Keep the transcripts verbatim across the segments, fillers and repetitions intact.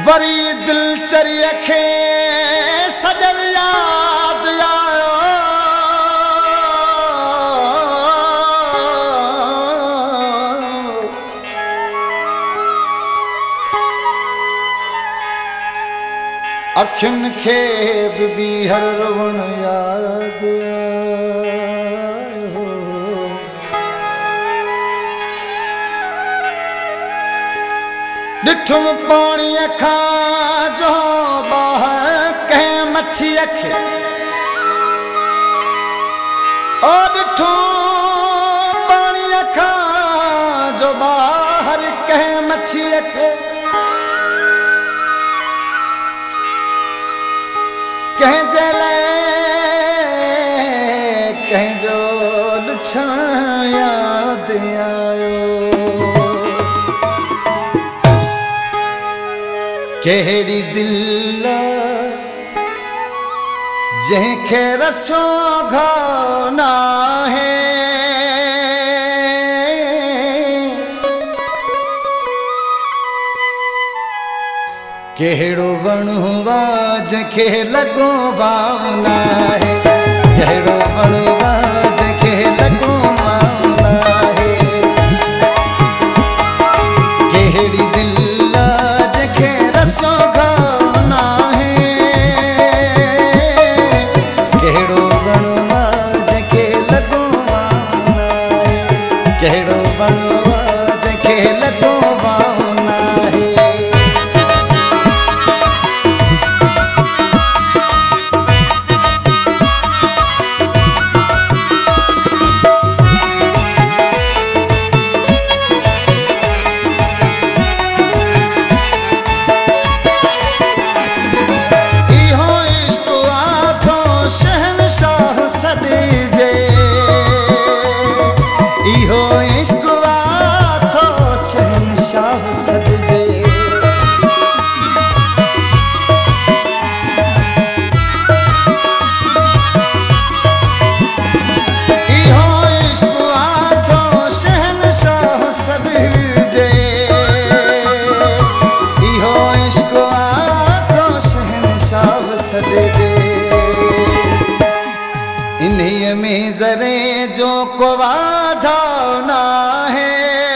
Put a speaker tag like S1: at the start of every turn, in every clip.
S1: Worry दिल चरिय खे सजन याद आयो। अखियुनि खे बि ॿीहर रोवण याद आयो। ॾिठुम पाणीअ खां जो ॿाहिरि कंहिं मच्छीअ खे, ओ ॾिठुम पाणीअ खां जो ॿाहिरि कंहिं मच्छीअ खे, कंहिंजे लाइ कंहिंजो ॾिसणु यादि आयो। कहिड़ी दिल जंहिंखे रसो घाव नाहे, कहिड़ो वणु वा जंहिंखे लॻो भाव नाहे, कहिड़ो वणु वा जंहिंखे लॻो भाव नाहे। कहिड़ी दिल जंहिंखे रसो घाव नाहे, कहिड़ो वणु वा जंहिंखे लॻो भाव नाहे, कहिड़ो वणु वा जंहिंखे लॻो भाव नाहे। इहो इश्क आथो शहंशाह सदिजे। इहो इश्क आथो शहंशाह सदिजे। इहो इश्क आथो शहंशाह सदिजे। इन्हीअ में ज़रे जो को वाधा नाहे,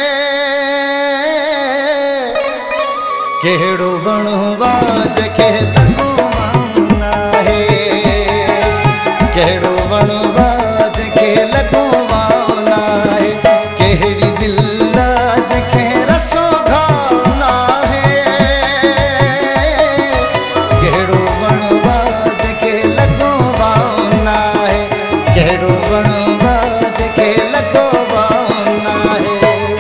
S1: कहिड़ो वणु वा जंहिंखे लॻो भाव नाहे, कहिड़ो वणु वा जंहिंखे लॻो भाव नाहे। कहिड़ी दिल जंहिंखे रसो घाव नाहे, कहिड़ो वणु वा जंहिंखे लॻो भाव नाहे, कहिड़ो वणु वा जंहिंखे लॻो भाव नाहे।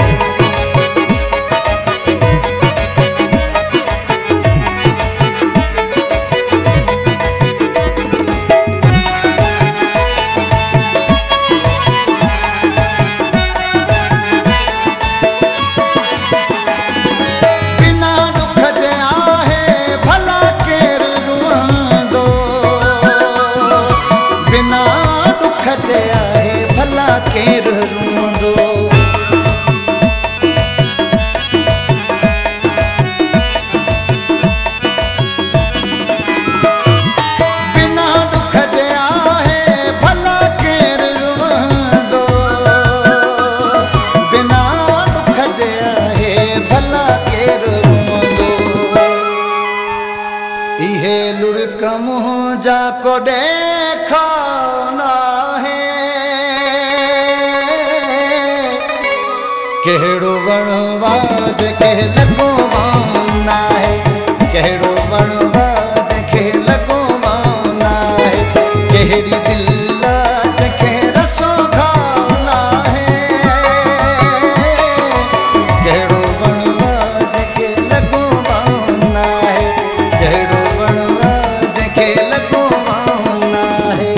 S1: बिना दुख जे आहे भला केरु रुअंदो, बिना दुख जे आहे भला केरु रुअंदो। बिना दुख जे आहे भला केरु रुअंदो, बिना दुख जे आहे भला केरु रुअंदो। इहे लुड़क मुंहुं जा को ॾेखां नाहे, कहिड़ो वणु वा जंहिंखे लॻो भाव नाहे, कहिड़ो वणु वा जंहिंखे लॻो भाव नाहे। कहिड़ी दिल जंहिंखे रसो घाव नाहे, कहिड़ो वणु वा जंहिंखे लॻो भाव नाहे, कहिड़ो वणु वा जंहिंखे लॻो भाव नाहे।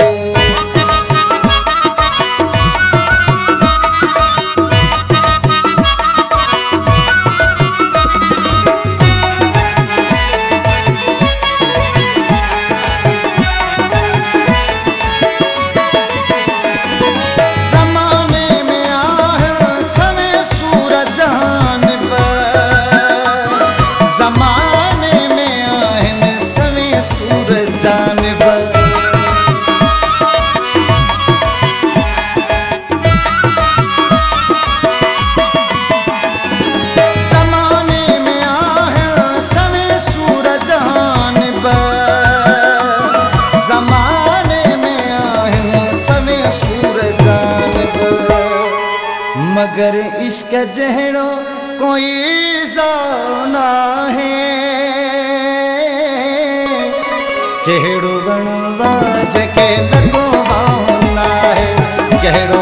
S1: मगर इश्क जहड़ो कोई ना है केड़ो बनवा जके लगो ना है केड़ो